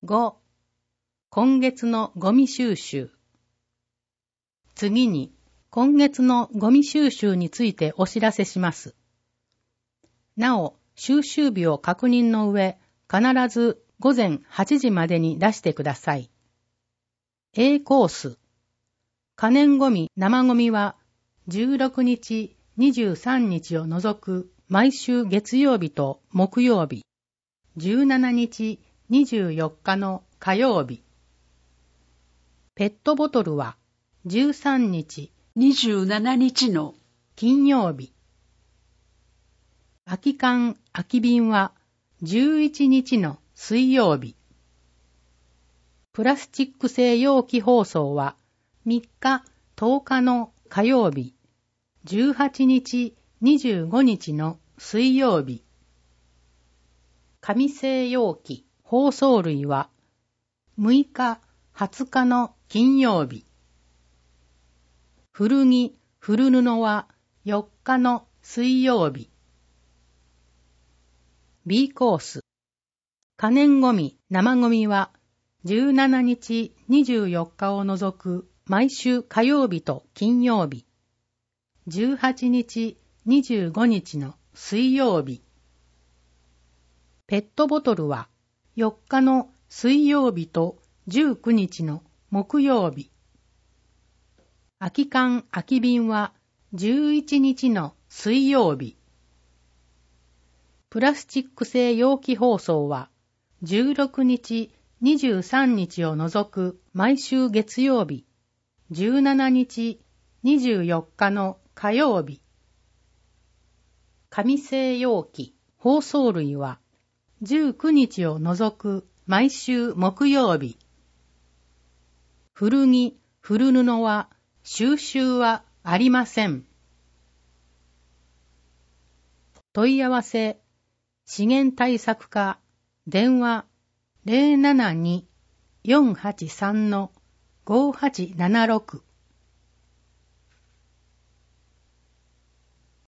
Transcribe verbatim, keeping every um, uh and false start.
ご. 今月のゴミ収集。次に、今月のゴミ収集についてお知らせします。なお、収集日を確認の上、必ず午前はちじまでに出してください。A コース。可燃ゴミ、生ゴミは、じゅうろくにち、にじゅうさんにちを除く毎週月曜日と木曜日、じゅうしちにち、にじゅうよっかの火曜日。ペットボトルは、じゅうさんにち、 にじゅうしちにちの金曜日。空き缶、空き瓶はじゅういちにちの水曜日。プラスチック製容器包装はみっか、とおかの火曜日、じゅうはちにち、にじゅうごにちの水曜日。紙製容器、包装類はむいか、はつかの金曜日。古着、古布はよっかの水曜日。B コース。可燃ゴミ、生ゴミはじゅうしちにち、にじゅうよっかを除く毎週火曜日と金曜日。じゅうはちにち、にじゅうごにちの水曜日。ペットボトルはよっかの水曜日とじゅうくにちの木曜日。空き缶、空き瓶はじゅういちにちの水曜日。プラスチック製容器包装はじゅうろくにち、にじゅうさんにちを除く毎週月曜日、じゅうしちにち、にじゅうよっかの火曜日。紙製容器、包装類はじゅうくにちを除く毎週木曜日。古着、古布は収集はありません。問い合わせ、資源対策課、電話 ゼロななに よんはちさん ごはちななろく